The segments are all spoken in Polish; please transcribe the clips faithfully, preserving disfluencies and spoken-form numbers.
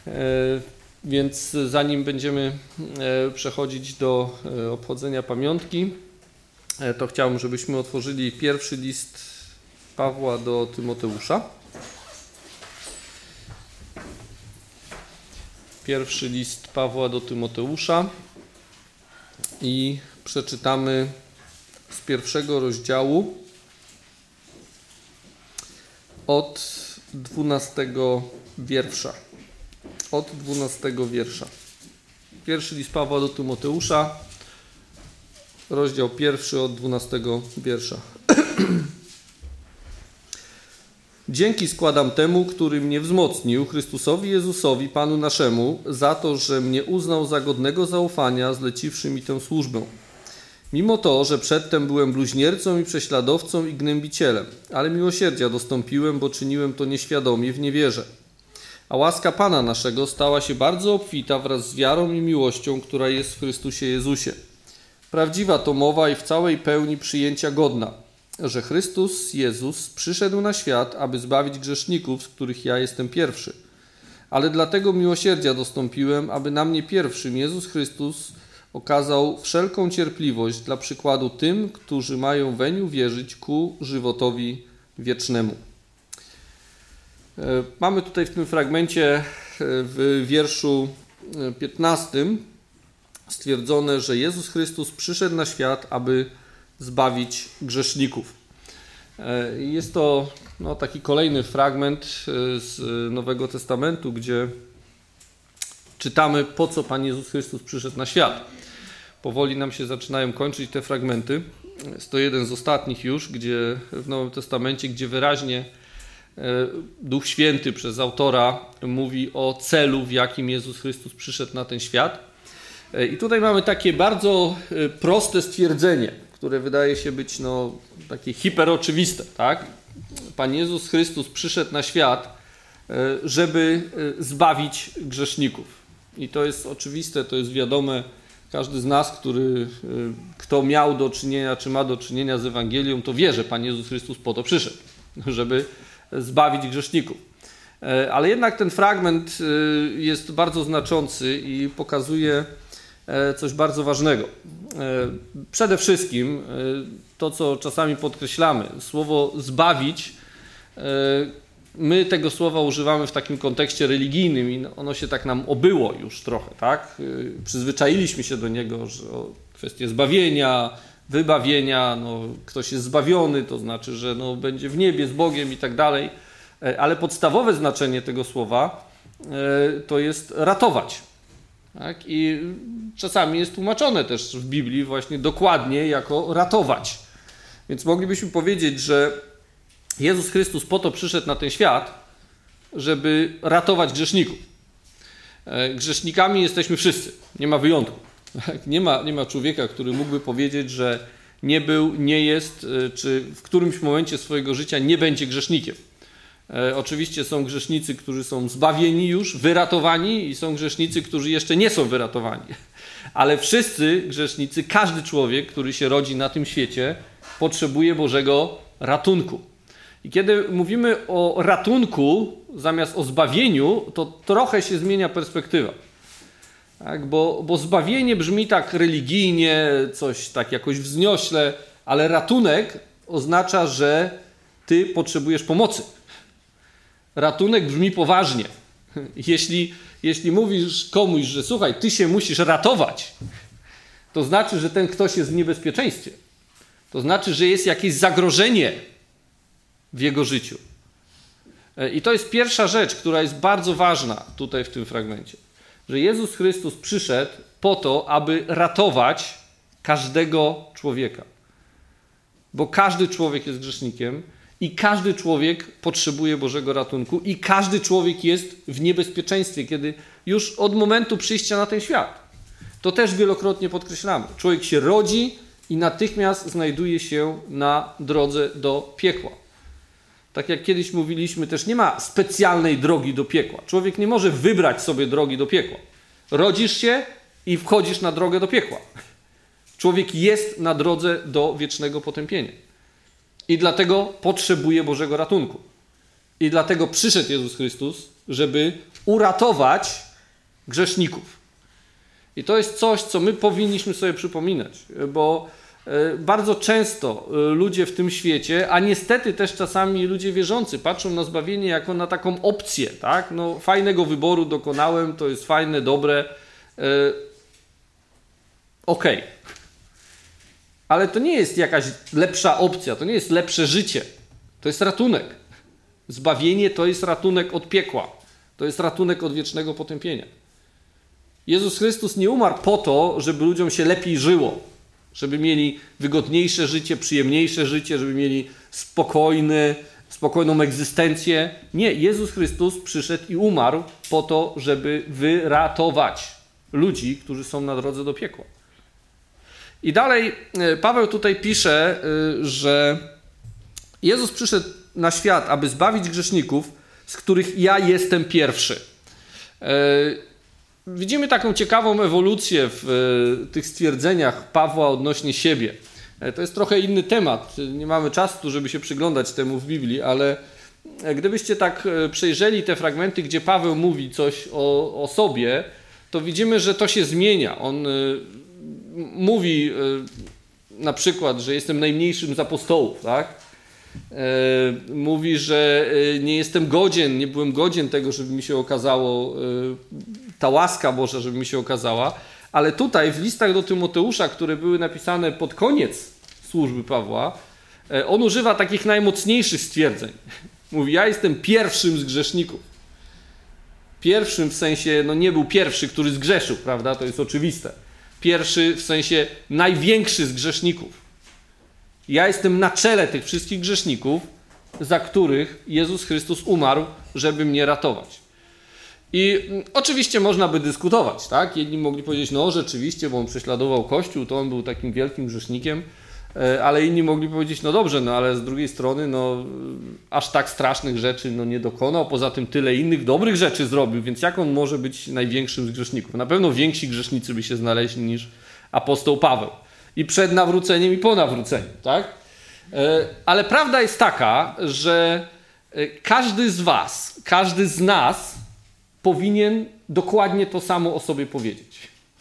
Więc zanim będziemy przechodzić do obchodzenia pamiątki, to chciałbym, żebyśmy otworzyli pierwszy list Pawła do Tymoteusza. Pierwszy list Pawła do Tymoteusza i przeczytamy z pierwszego rozdziału od dwunastego wiersza. Od dwunastego wiersza. Pierwszy list Pawła do Tymoteusza, rozdział pierwszy od dwunastego wiersza. Dzięki składam temu, który mnie wzmocnił, Chrystusowi Jezusowi, Panu naszemu, za to, że mnie uznał za godnego zaufania, zleciwszy mi tę służbę. Mimo to, że przedtem byłem bluźniercą i prześladowcą i gnębicielem, ale miłosierdzia dostąpiłem, bo czyniłem to nieświadomie w niewierze. A łaska Pana naszego stała się bardzo obfita wraz z wiarą i miłością, która jest w Chrystusie Jezusie. Prawdziwa to mowa i w całej pełni przyjęcia godna, że Chrystus Jezus przyszedł na świat, aby zbawić grzeszników, z których ja jestem pierwszy. Ale dlatego miłosierdzia dostąpiłem, aby na mnie pierwszym Jezus Chrystus okazał wszelką cierpliwość dla przykładu tym, którzy mają weń uwierzyć ku żywotowi wiecznemu. Mamy tutaj w tym fragmencie w wierszu piętnastym stwierdzone, że Jezus Chrystus przyszedł na świat, aby zbawić grzeszników. Jest to no, taki kolejny fragment z Nowego Testamentu, gdzie czytamy, po co Pan Jezus Chrystus przyszedł na świat. Powoli nam się zaczynają kończyć te fragmenty. Jest to jeden z ostatnich już, gdzie w Nowym Testamencie, gdzie wyraźnie Duch Święty przez autora mówi o celu, w jakim Jezus Chrystus przyszedł na ten świat. I tutaj mamy takie bardzo proste stwierdzenie, które wydaje się być no, takie hiperoczywiste. Tak? Pan Jezus Chrystus przyszedł na świat, żeby zbawić grzeszników. I to jest oczywiste, to jest wiadome. Każdy z nas, który, kto miał do czynienia, czy ma do czynienia z Ewangelią, to wie, że Pan Jezus Chrystus po to przyszedł, żeby zbawić grzeszników. Ale jednak ten fragment jest bardzo znaczący i pokazuje coś bardzo ważnego. Przede wszystkim to, co czasami podkreślamy, słowo zbawić, my tego słowa używamy w takim kontekście religijnym i ono się tak nam obyło już trochę, tak? Przyzwyczailiśmy się do niego, że o kwestie zbawienia, wybawienia, no, ktoś jest zbawiony, to znaczy, że no, będzie w niebie z Bogiem i tak dalej, ale podstawowe znaczenie tego słowa to jest ratować. Tak? I czasami jest tłumaczone też w Biblii właśnie dokładnie jako ratować. Więc moglibyśmy powiedzieć, że Jezus Chrystus po to przyszedł na ten świat, żeby ratować grzeszników. Grzesznikami jesteśmy wszyscy, nie ma wyjątku. Nie ma, nie ma człowieka, który mógłby powiedzieć, że nie był, nie jest, czy w którymś momencie swojego życia nie będzie grzesznikiem. Oczywiście są grzesznicy, którzy są zbawieni już, wyratowani i są grzesznicy, którzy jeszcze nie są wyratowani. Ale wszyscy grzesznicy, każdy człowiek, który się rodzi na tym świecie, potrzebuje Bożego ratunku. I kiedy mówimy o ratunku zamiast o zbawieniu, to trochę się zmienia perspektywa. Tak, bo, bo zbawienie brzmi tak religijnie, coś tak jakoś wzniośle, ale ratunek oznacza, że ty potrzebujesz pomocy. Ratunek brzmi poważnie. Jeśli, jeśli mówisz komuś, że słuchaj, ty się musisz ratować, to znaczy, że ten ktoś jest w niebezpieczeństwie. To znaczy, że jest jakieś zagrożenie w jego życiu. I to jest pierwsza rzecz, która jest bardzo ważna tutaj w tym fragmencie. Że Jezus Chrystus przyszedł po to, aby ratować każdego człowieka. Bo każdy człowiek jest grzesznikiem i każdy człowiek potrzebuje Bożego ratunku i każdy człowiek jest w niebezpieczeństwie, kiedy już od momentu przyjścia na ten świat. To też wielokrotnie podkreślamy. Człowiek się rodzi i natychmiast znajduje się na drodze do piekła. Tak jak kiedyś mówiliśmy, też nie ma specjalnej drogi do piekła. Człowiek nie może wybrać sobie drogi do piekła. Rodzisz się i wchodzisz na drogę do piekła. Człowiek jest na drodze do wiecznego potępienia. I dlatego potrzebuje Bożego ratunku. I dlatego przyszedł Jezus Chrystus, żeby uratować grzeszników. I to jest coś, co my powinniśmy sobie przypominać, bo bardzo często ludzie w tym świecie, a niestety też czasami ludzie wierzący, patrzą na zbawienie jako na taką opcję, tak? No, fajnego wyboru dokonałem, to jest fajne, dobre, yy, okej. Okay. Ale to nie jest jakaś lepsza opcja, to nie jest lepsze życie, to jest ratunek. Zbawienie to jest ratunek od piekła, to jest ratunek od wiecznego potępienia. Jezus Chrystus nie umarł po to, żeby ludziom się lepiej żyło, żeby mieli wygodniejsze życie, przyjemniejsze życie, żeby mieli spokojny, spokojną egzystencję. Nie, Jezus Chrystus przyszedł i umarł po to, żeby wyratować ludzi, którzy są na drodze do piekła. I dalej Paweł tutaj pisze, że Jezus przyszedł na świat, aby zbawić grzeszników, z których ja jestem pierwszy. Widzimy taką ciekawą ewolucję w e, tych stwierdzeniach Pawła odnośnie siebie. E, to jest trochę inny temat. Nie mamy czasu, żeby się przyglądać temu w Biblii, ale e, gdybyście tak e, przejrzeli te fragmenty, gdzie Paweł mówi coś o, o sobie, to widzimy, że to się zmienia. On e, mówi e, na przykład, że jestem najmniejszym z apostołów, tak? E, mówi, że e, nie jestem godzien, nie byłem godzien tego, żeby mi się okazało e, ta łaska Boża, żeby mi się okazała, ale tutaj w listach do Tymoteusza, które były napisane pod koniec służby Pawła, e, on używa takich najmocniejszych stwierdzeń. Mówi, ja jestem pierwszym z grzeszników. Pierwszym w sensie, no nie był pierwszy, który zgrzeszył, prawda, to jest oczywiste. Pierwszy w sensie największy z grzeszników. Ja jestem na czele tych wszystkich grzeszników, za których Jezus Chrystus umarł, żeby mnie ratować. I oczywiście można by dyskutować, tak? Jedni mogli powiedzieć, no rzeczywiście, bo on prześladował Kościół, to on był takim wielkim grzesznikiem, ale inni mogli powiedzieć, no dobrze, no ale z drugiej strony, no aż tak strasznych rzeczy no, nie dokonał, poza tym tyle innych dobrych rzeczy zrobił, więc jak on może być największym z grzeszników? Na pewno więksi grzesznicy by się znaleźli niż apostoł Paweł. I przed nawróceniem, i po nawróceniu, tak? Ale prawda jest taka, że każdy z was, każdy z nas powinien dokładnie to samo o sobie powiedzieć.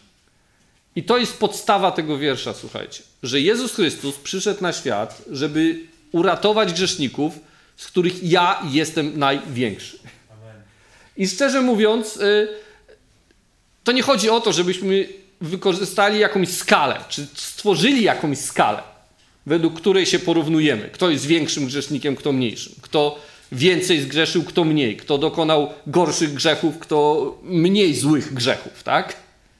I to jest podstawa tego wiersza, słuchajcie. Że Jezus Chrystus przyszedł na świat, żeby uratować grzeszników, z których ja jestem największy. Amen. I szczerze mówiąc, to nie chodzi o to, żebyśmy wykorzystali jakąś skalę, czy stworzyli jakąś skalę, według której się porównujemy. Kto jest większym grzesznikiem, kto mniejszym. Kto więcej zgrzeszył, kto mniej. Kto dokonał gorszych grzechów, kto mniej złych grzechów, tak?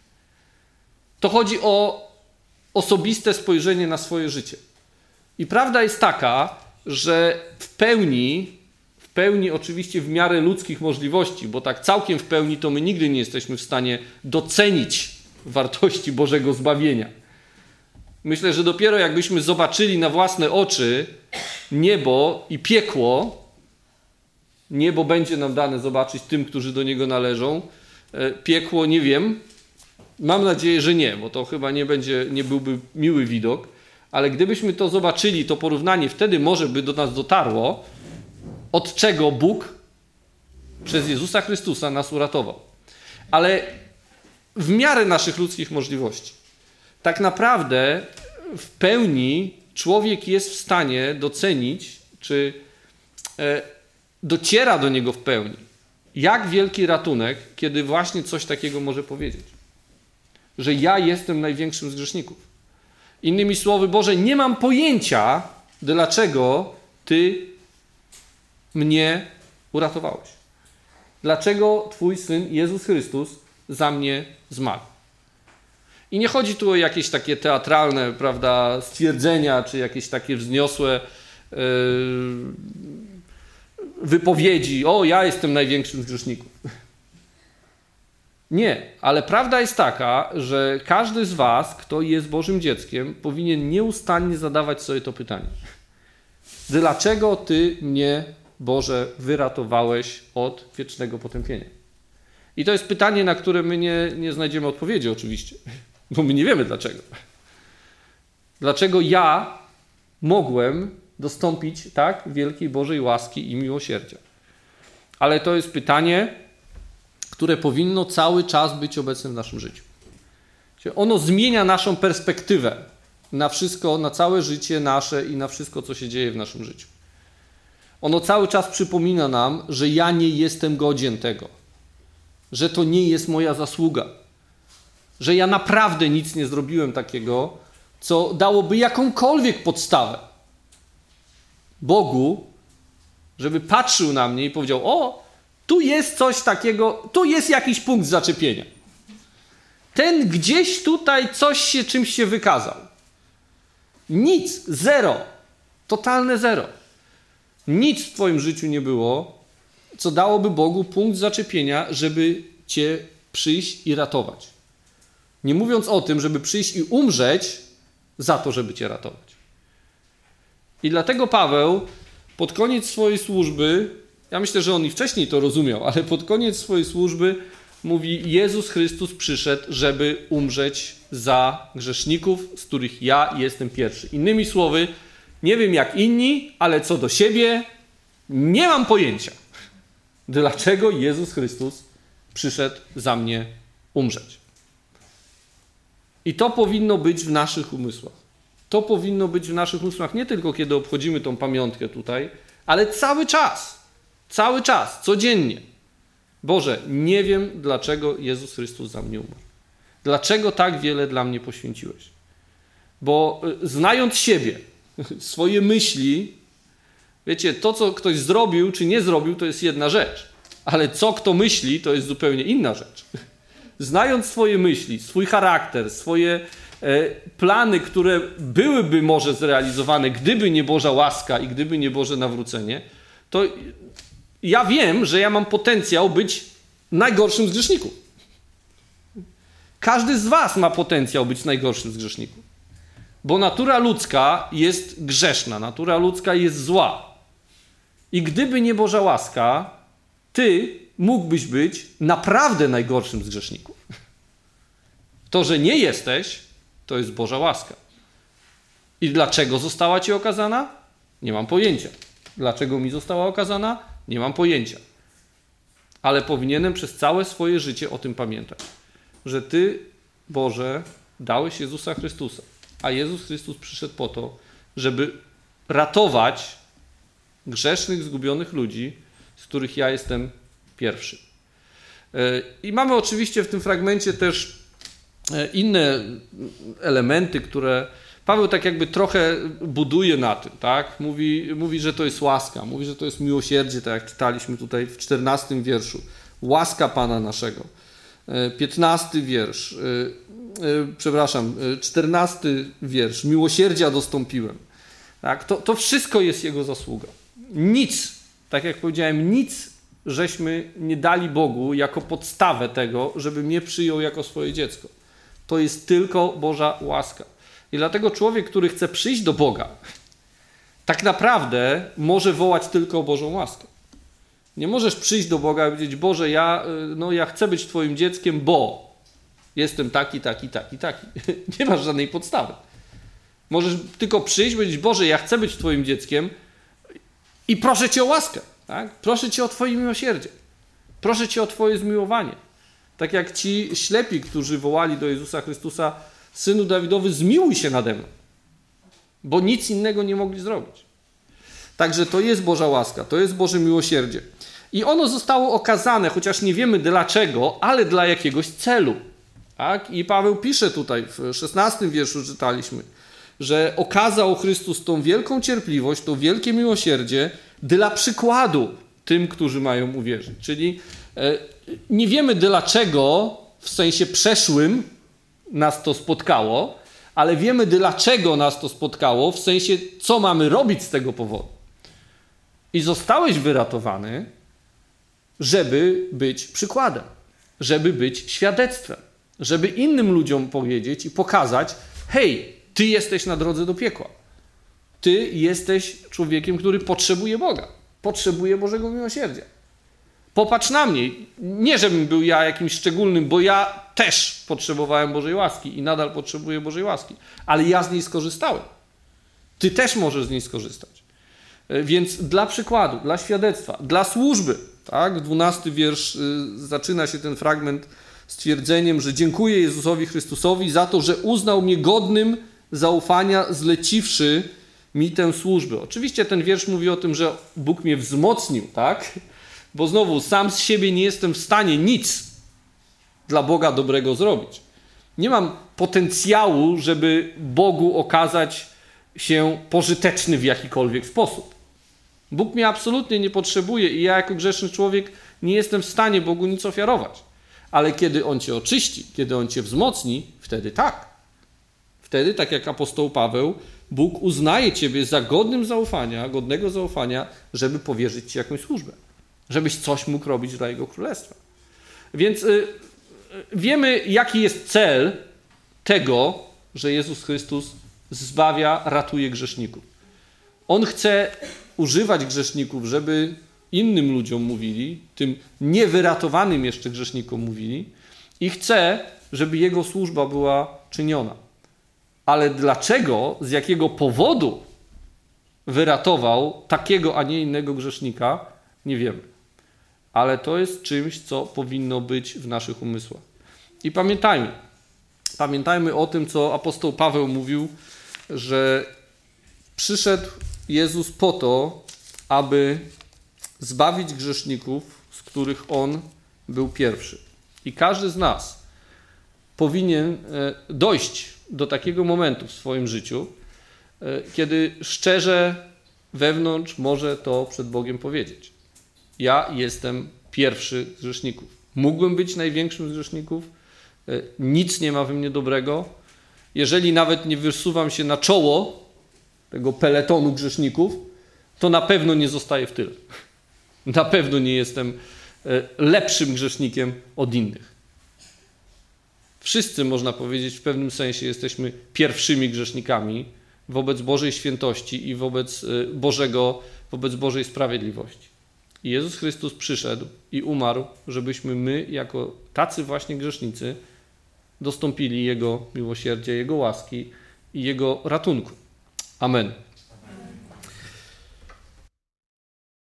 To chodzi o osobiste spojrzenie na swoje życie. I prawda jest taka, że w pełni, w pełni oczywiście w miarę ludzkich możliwości, bo tak całkiem w pełni to my nigdy nie jesteśmy w stanie docenić wartości Bożego zbawienia. Myślę, że dopiero jakbyśmy zobaczyli na własne oczy niebo i piekło, niebo będzie nam dane zobaczyć tym, którzy do niego należą. Piekło nie wiem. Mam nadzieję, że nie, bo to chyba nie będzie, nie byłby miły widok. Ale gdybyśmy to zobaczyli, to porównanie, wtedy może by do nas dotarło, od czego Bóg przez Jezusa Chrystusa nas uratował. Ale w miarę naszych ludzkich możliwości. Tak naprawdę w pełni człowiek jest w stanie docenić, czy e, dociera do niego w pełni, jak wielki ratunek, kiedy właśnie coś takiego może powiedzieć. Że ja jestem największym z grzeszników. Innymi słowy, Boże, nie mam pojęcia, dlaczego Ty mnie uratowałeś. Dlaczego Twój Syn Jezus Chrystus za mnie zmarł. I nie chodzi tu o jakieś takie teatralne, prawda, stwierdzenia, czy jakieś takie wzniosłe yy, wypowiedzi. O, ja jestem największym z grzeszników. Nie, ale prawda jest taka, że każdy z was, kto jest Bożym dzieckiem, powinien nieustannie zadawać sobie to pytanie. Dlaczego Ty mnie, Boże, wyratowałeś od wiecznego potępienia? I to jest pytanie, na które my nie, nie znajdziemy odpowiedzi oczywiście, bo my nie wiemy dlaczego. Dlaczego ja mogłem dostąpić tak wielkiej Bożej łaski i miłosierdzia? Ale to jest pytanie, które powinno cały czas być obecne w naszym życiu. Ono zmienia naszą perspektywę na wszystko, na całe życie nasze i na wszystko, co się dzieje w naszym życiu. Ono cały czas przypomina nam, że ja nie jestem godzien tego, że to nie jest moja zasługa, że ja naprawdę nic nie zrobiłem takiego, co dałoby jakąkolwiek podstawę Bogu, żeby patrzył na mnie i powiedział: o, tu jest coś takiego, tu jest jakiś punkt zaczepienia. Ten gdzieś tutaj coś się, czymś się wykazał. Nic, zero, totalne zero. Nic w twoim życiu nie było, co dałoby Bogu punkt zaczepienia, żeby cię przyjść i ratować. Nie mówiąc o tym, żeby przyjść i umrzeć za to, żeby cię ratować. I dlatego Paweł pod koniec swojej służby, ja myślę, że on i wcześniej to rozumiał, ale pod koniec swojej służby mówi: Jezus Chrystus przyszedł, żeby umrzeć za grzeszników, z których ja jestem pierwszy. Innymi słowy, nie wiem jak inni, ale co do siebie nie mam pojęcia, dlaczego Jezus Chrystus przyszedł za mnie umrzeć. I to powinno być w naszych umysłach. To powinno być w naszych umysłach nie tylko kiedy obchodzimy tą pamiątkę tutaj, ale cały czas, cały czas, codziennie. Boże, nie wiem, dlaczego Jezus Chrystus za mnie umarł. Dlaczego tak wiele dla mnie poświęciłeś? Bo znając siebie, swoje myśli, wiecie, to co ktoś zrobił czy nie zrobił, to jest jedna rzecz, ale co kto myśli, to jest zupełnie inna rzecz. Znając swoje myśli, swój charakter, swoje e, plany, które byłyby może zrealizowane, gdyby nie Boża łaska i gdyby nie Boże nawrócenie, to ja wiem, że ja mam potencjał być najgorszym z grzeszników. Każdy z was ma potencjał być najgorszym z grzeszników. Bo natura ludzka jest grzeszna, natura ludzka jest zła. I gdyby nie Boża łaska, ty mógłbyś być naprawdę najgorszym z grzeszników. To, że nie jesteś, to jest Boża łaska. I dlaczego została ci okazana? Nie mam pojęcia. Dlaczego mi została okazana? Nie mam pojęcia. Ale powinienem przez całe swoje życie o tym pamiętać. Że Ty, Boże, dałeś Jezusa Chrystusa. A Jezus Chrystus przyszedł po to, żeby ratować grzesznych, zgubionych ludzi, z których ja jestem pierwszy. I mamy oczywiście w tym fragmencie też inne elementy, które Paweł tak jakby trochę buduje na tym, tak? Mówi, mówi, że to jest łaska, mówi, że to jest miłosierdzie, tak jak czytaliśmy tutaj w czternastym wierszu. Łaska Pana naszego. piętnasty wiersz, przepraszam, czternasty wiersz. Miłosierdzia dostąpiłem. Tak? To, to wszystko jest Jego zasługa. Nic, tak jak powiedziałem, nic żeśmy nie dali Bogu jako podstawę tego, żeby mnie przyjął jako swoje dziecko. To jest tylko Boża łaska. I dlatego człowiek, który chce przyjść do Boga, tak naprawdę może wołać tylko o Bożą łaskę. Nie możesz przyjść do Boga i powiedzieć: Boże, ja, no, ja chcę być Twoim dzieckiem, bo jestem taki, taki, taki, taki. Nie masz żadnej podstawy. Możesz tylko przyjść i powiedzieć: Boże, ja chcę być Twoim dzieckiem i proszę Cię o łaskę. Tak? Proszę Cię o Twoje miłosierdzie. Proszę Cię o Twoje zmiłowanie. Tak jak ci ślepi, którzy wołali do Jezusa Chrystusa: Synu Dawidowy, zmiłuj się nade mną. Bo nic innego nie mogli zrobić. Także to jest Boża łaska, to jest Boże miłosierdzie. I ono zostało okazane, chociaż nie wiemy dlaczego, ale dla jakiegoś celu. Tak? I Paweł pisze tutaj, w szesnastym wierszu czytaliśmy, że okazał Chrystus tą wielką cierpliwość, to wielkie miłosierdzie dla przykładu tym, którzy mają uwierzyć. Czyli e, nie wiemy dlaczego, w sensie przeszłym, nas to spotkało, ale wiemy dlaczego nas to spotkało, w sensie co mamy robić z tego powodu. I zostałeś wyratowany, żeby być przykładem, żeby być świadectwem, żeby innym ludziom powiedzieć i pokazać: hej, ty jesteś na drodze do piekła. Ty jesteś człowiekiem, który potrzebuje Boga, potrzebuje Bożego miłosierdzia. Popatrz na mnie. Nie, żebym był ja jakimś szczególnym, bo ja też potrzebowałem Bożej łaski i nadal potrzebuję Bożej łaski, ale ja z niej skorzystałem. Ty też możesz z niej skorzystać. Więc dla przykładu, dla świadectwa, dla służby, Tak? dwunasty wiersz y, zaczyna się ten fragment stwierdzeniem, że dziękuję Jezusowi Chrystusowi za to, że uznał mnie godnym zaufania, zleciwszy mi tę służbę. Oczywiście ten wiersz mówi o tym, że Bóg mnie wzmocnił, tak? Bo znowu sam z siebie nie jestem w stanie nic dla Boga dobrego zrobić. Nie mam potencjału, żeby Bogu okazać się pożyteczny w jakikolwiek sposób. Bóg mnie absolutnie nie potrzebuje i ja jako grzeszny człowiek nie jestem w stanie Bogu nic ofiarować. Ale kiedy On cię oczyści, kiedy On cię wzmocni, wtedy tak. Wtedy, tak jak apostoł Paweł, Bóg uznaje ciebie za godnym zaufania, godnego zaufania, żeby powierzyć ci jakąś służbę. Żebyś coś mógł robić dla Jego Królestwa. Więc y, wiemy, jaki jest cel tego, że Jezus Chrystus zbawia, ratuje grzeszników. On chce używać grzeszników, żeby innym ludziom mówili, tym niewyratowanym jeszcze grzesznikom mówili i chce, żeby Jego służba była czyniona. Ale dlaczego, z jakiego powodu wyratował takiego, a nie innego grzesznika, nie wiemy. Ale to jest czymś, co powinno być w naszych umysłach. I pamiętajmy, pamiętajmy o tym, co apostoł Paweł mówił, że przyszedł Jezus po to, aby zbawić grzeszników, z których On był pierwszy. I każdy z nas powinien dojść do takiego momentu w swoim życiu, kiedy szczerze wewnątrz może to przed Bogiem powiedzieć. Ja jestem pierwszy z grzeszników. Mógłbym być największym z grzeszników. Nic nie ma we mnie dobrego. Jeżeli nawet nie wysuwam się na czoło tego peletonu grzeszników, to na pewno nie zostaję w tyle. Na pewno nie jestem lepszym grzesznikiem od innych. Wszyscy, można powiedzieć, w pewnym sensie jesteśmy pierwszymi grzesznikami wobec Bożej świętości i wobec Bożego, wobec Bożej sprawiedliwości. I Jezus Chrystus przyszedł i umarł, żebyśmy my, jako tacy właśnie grzesznicy, dostąpili Jego miłosierdzia, Jego łaski i Jego ratunku. Amen.